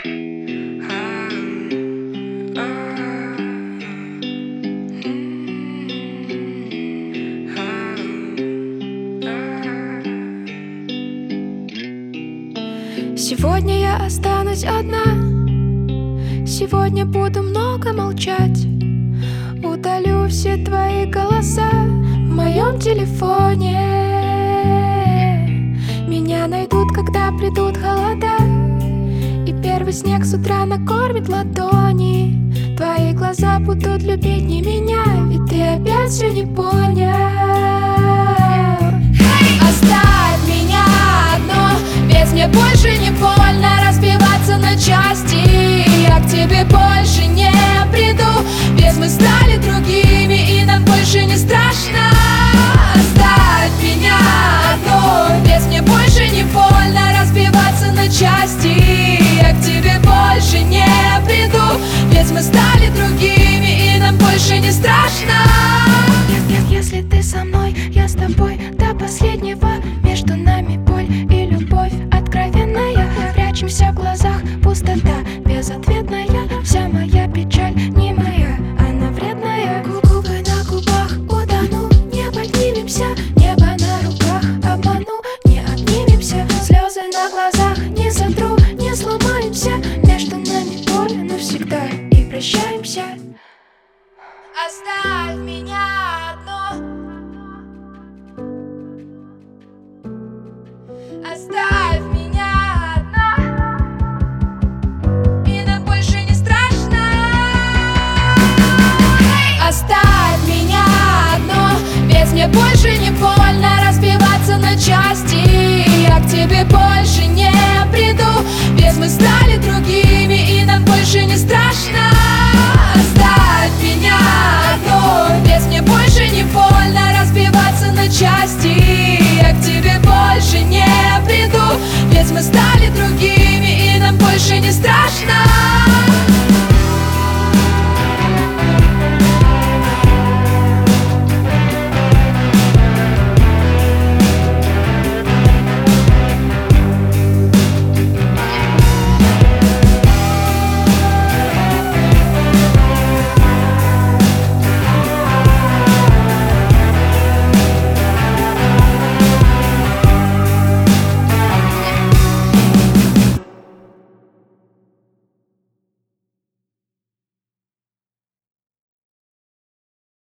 Сегодня я останусь одна. Сегодня буду много молчать. Удалю все твои голоса в моем телефоне. Меня найдут, когда придут холода, и первый снег с утра накормит ладони. Твои глаза будут любить не меня, ведь ты опять все не понял. Оставь меня одну, ведь мне больше не больно разбиваться на части. Я к тебе больше не приду, ведь мы стали другими, и нам больше не страшно. Оставь меня одну, ведь мне больше не больно разбиваться на части. Я к тебе больше не приду, ведь мы стали другими, и нам больше не страшно. Если ты со мной, я с тобой до последнего. Между нами боль и любовь откровенная. Прячемся в глазах, пустота безответная. Вся моя печаль не моя, она вредная. Губы на губах утону, не поднимемся. Небо на руках обману, не обнимемся. Слезы на глазах не сотру, не сломаемся. Между нами боль навсегда, и прощаемся. Оставь меня одну. Оставь меня одну, и нам больше не страшно. Оставь меня одну, ведь мне больше не больно разбиваться на части. Я к тебе больше не приду, ведь мы стали другими, и нам больше не страшно. Оставь меня одну, ведь мне больше не больно разбиваться на части. Я к тебе больше не приду, ведь мы стали другими, и нам больше не страшно.